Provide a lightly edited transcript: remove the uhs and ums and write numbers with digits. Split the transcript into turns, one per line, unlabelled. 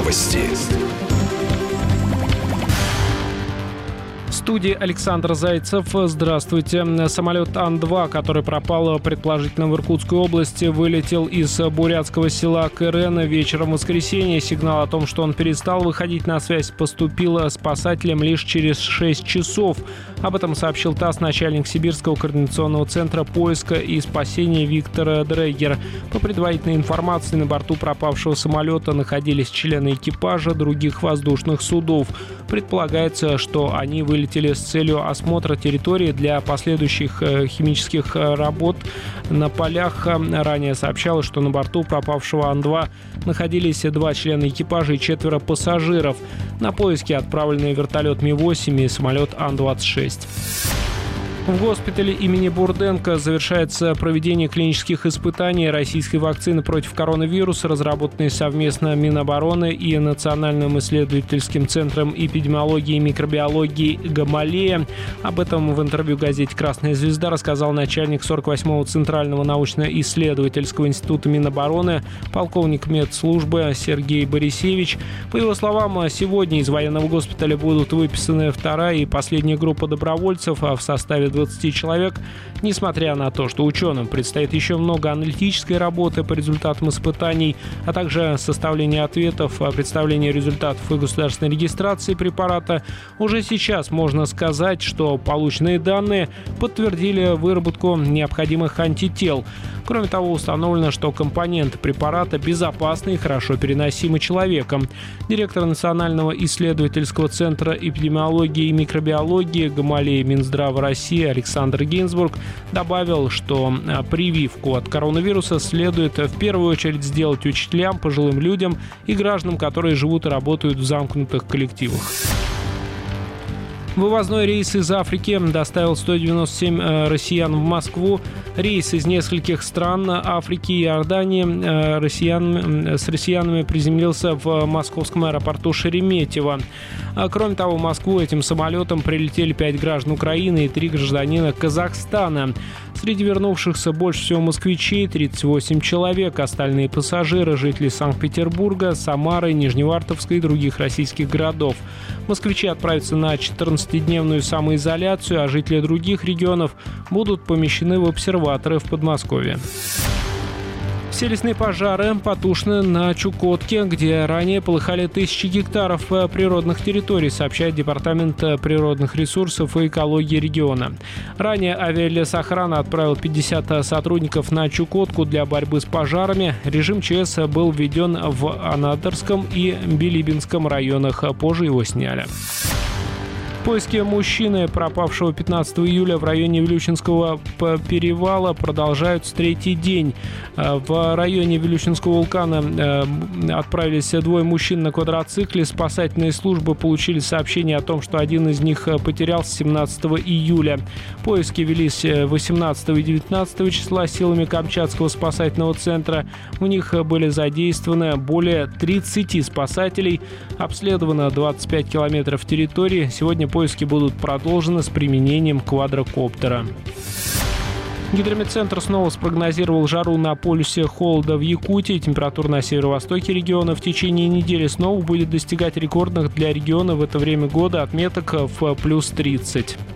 Новости.
В студии Александр Зайцев. Здравствуйте. Самолет Ан-2, который пропал предположительно в Иркутской области, вылетел из бурятского села Кырен вечером воскресенья. Сигнал о том, что он перестал выходить на связь, поступил спасателям лишь через 6 часов. Об этом сообщил ТАСС начальник Сибирского координационного центра поиска и спасения Виктор Дрегер. По предварительной информации, на борту пропавшего самолета находились члены экипажа других воздушных судов. Предполагается, что они вылетели с целью осмотра территории для последующих химических работ на полях. Ранее сообщалось, что на борту пропавшего Ан-2 находились 2 члена экипажа и 4 пассажиров. На поиски отправлены вертолет Ми-8 и самолет Ан-26. В госпитале имени Бурденко завершается проведение клинических испытаний российской вакцины против коронавируса, разработанной совместно Минобороны и Национальным исследовательским центром эпидемиологии и микробиологии Гамалея. Об этом в интервью газете «Красная звезда» рассказал начальник 48-го Центрального научно-исследовательского института Минобороны, полковник медслужбы Сергей Борисевич. По его словам, сегодня из военного госпиталя будут выписаны вторая и последняя группа добровольцев в составе 20 человек. Несмотря на то, что ученым предстоит еще много аналитической работы по результатам испытаний, а также составление ответов, представление результатов и государственной регистрации препарата, уже сейчас можно сказать, что полученные данные подтвердили выработку необходимых антител. Кроме того, установлено, что компоненты препарата безопасны и хорошо переносимы человеком. Директор Национального исследовательского центра эпидемиологии и микробиологии Гамалея Минздрава России Александр Гинзбург добавил, что прививку от коронавируса следует в первую очередь сделать учителям, пожилым людям и гражданам, которые живут и работают в замкнутых коллективах. Вывозной рейс из Африки доставил 197 россиян в Москву. Рейс из нескольких стран Африки и Иордании с россиянами приземлился в московском аэропорту Шереметьево. Кроме того, в Москву этим самолетом прилетели 5 граждан Украины и 3 гражданина Казахстана. Среди вернувшихся больше всего москвичей – 38 человек. Остальные пассажиры – жители Санкт-Петербурга, Самары, Нижневартовска и других российских городов. Москвичи отправятся на 14-дневную самоизоляцию, а жители других регионов будут помещены в обсерваторы в Подмосковье. Все лесные пожары потушены на Чукотке, где ранее полыхали тысячи гектаров природных территорий, сообщает Департамент природных ресурсов и экологии региона. Ранее авиалесохрана отправил 50 сотрудников на Чукотку для борьбы с пожарами. Режим ЧС был введен в Анадырском и Билибинском районах. Позже его сняли. Поиски мужчины, пропавшего 15 июля в районе Вилючинского перевала, продолжаются третий день. В районе Вилючинского вулкана отправились 2 мужчин на квадроцикле. Спасательные службы получили сообщение о том, что один из них потерялся 17 июля. Поиски велись 18 и 19 числа силами Камчатского спасательного центра. В них были задействованы более 30 спасателей. Обследовано 25 километров территории. Сегодня поиски будут продолжены с применением квадрокоптера. Гидрометцентр снова спрогнозировал жару на полюсе холода в Якутии. Температура на северо-востоке региона в течение недели снова будет достигать рекордных для региона в это время года отметок в плюс 30.